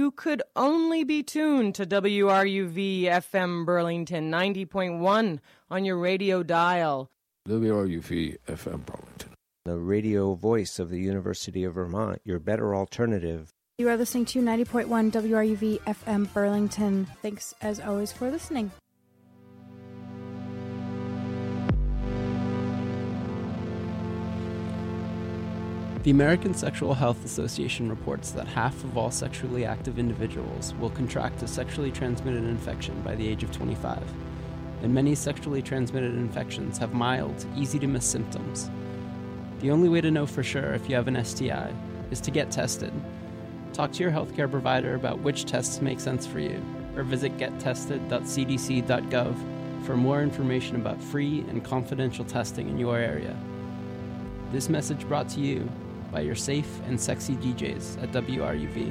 you could only be tuned to WRUV FM Burlington 90.1 on your radio dial. WRUV FM Burlington, the radio voice of the University of Vermont, your better alternative. You are listening to 90.1 WRUV FM Burlington. Thanks, as always, for listening. The American Sexual Health Association reports that half of all sexually active individuals will contract a sexually transmitted infection by the age of 25, and many sexually transmitted infections have mild, easy-to-miss symptoms. The only way to know for sure if you have an STI is to get tested. Talk to your healthcare provider about which tests make sense for you, or visit gettested.cdc.gov for more information about free and confidential testing in your area. This message brought to you by your safe and sexy DJs at WRUV.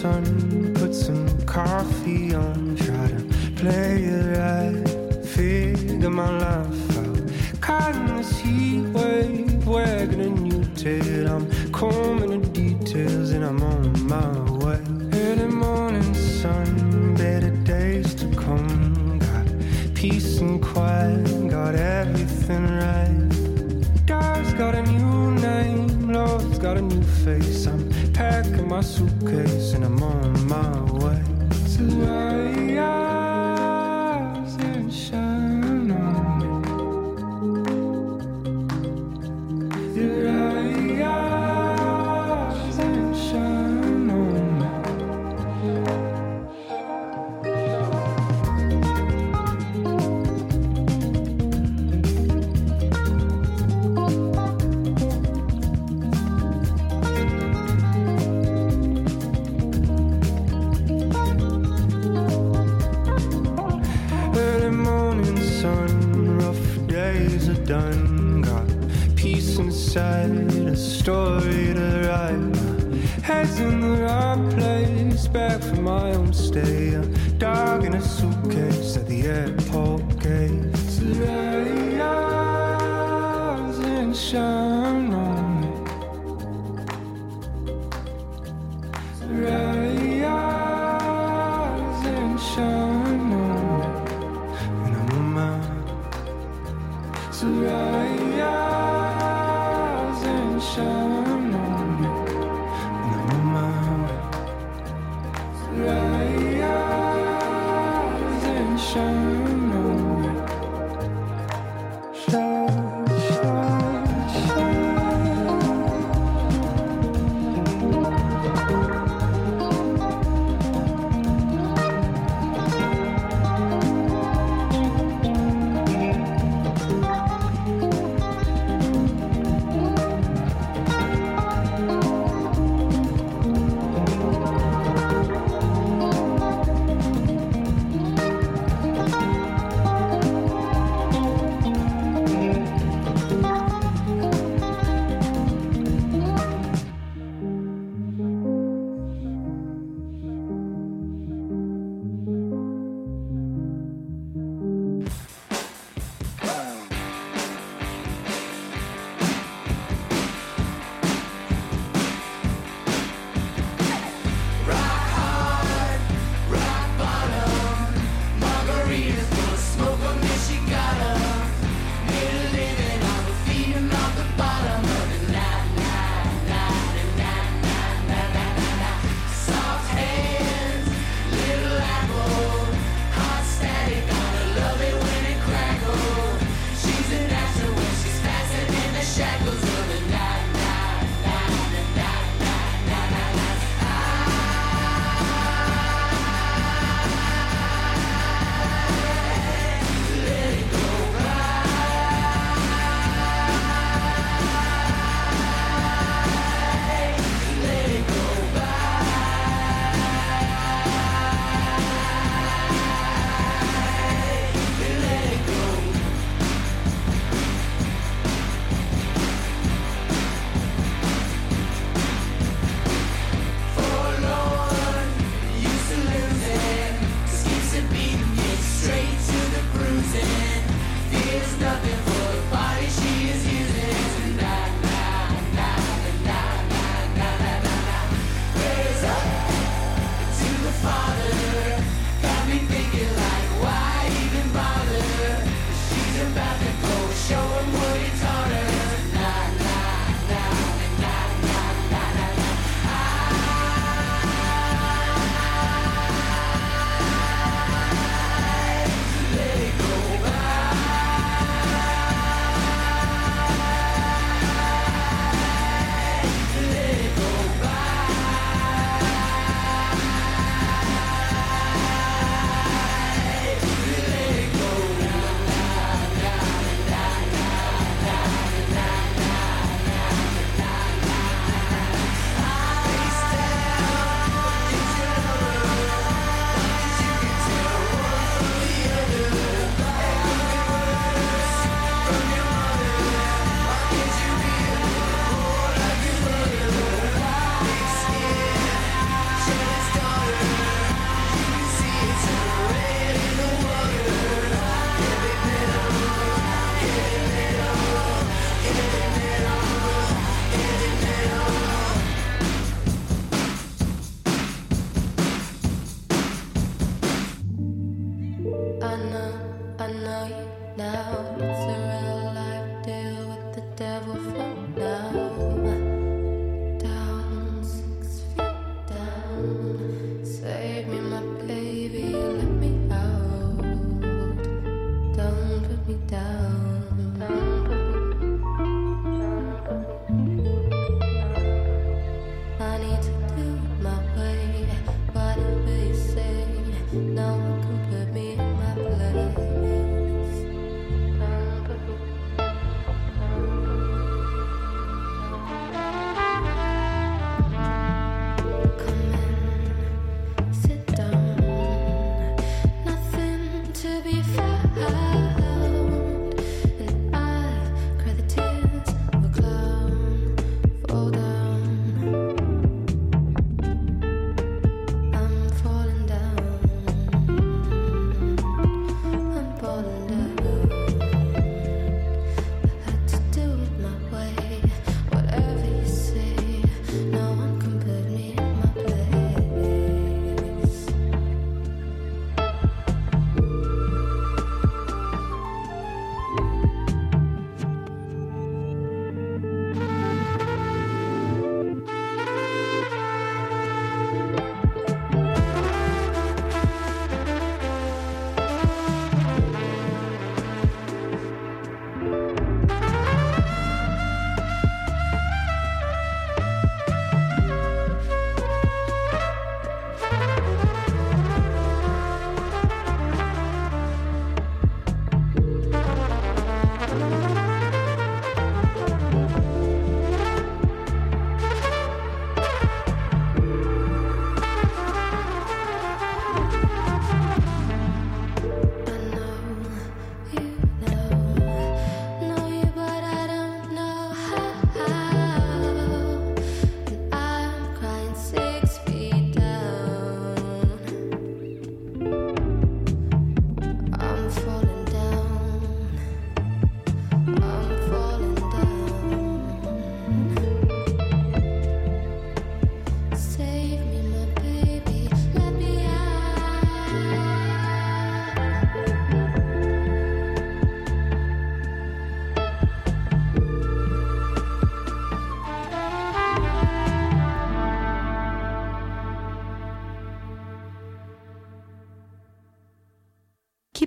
sun, put some coffee on, try to play it right, figure my life out. Caught in this heat wave, wagging a new tail. I'm combing the details and I'm on my way. Early morning sun, better days to come. Got peace and quiet, got everything right. God's got a new name, Lord's got a new face. I'm packing my suitcase and I'm on my way to rise and shine on me. To rise and shine on me. Done, got peace inside, a story to write. Head's in the right place, back from my own stay. A dog in a suitcase at the airport gate. To rise and shine on me. To rise and shine on me. And I'm on my to rise and shine on me, and I'm on my way. To rise and shine on me, shine, shine, shine.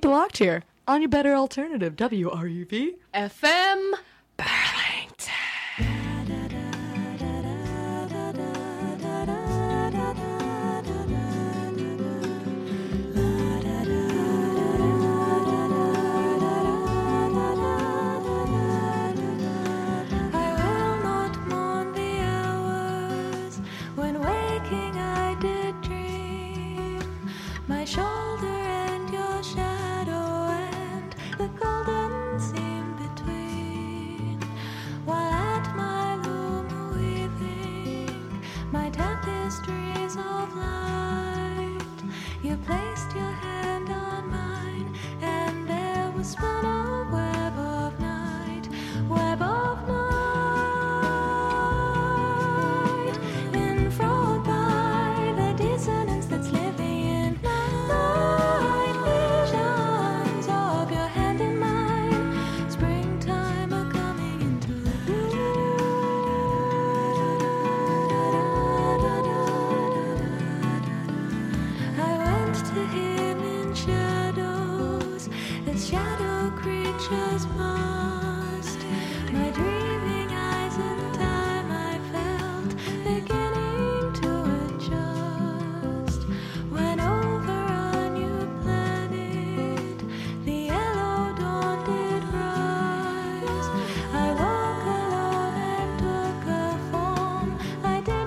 it locked here on your better alternative, WRUV FM Burlington. Shoulder and your shadow and the golden seam between, while at my loom weaving my tapestries of light, you placed your hand on mine and there was spun away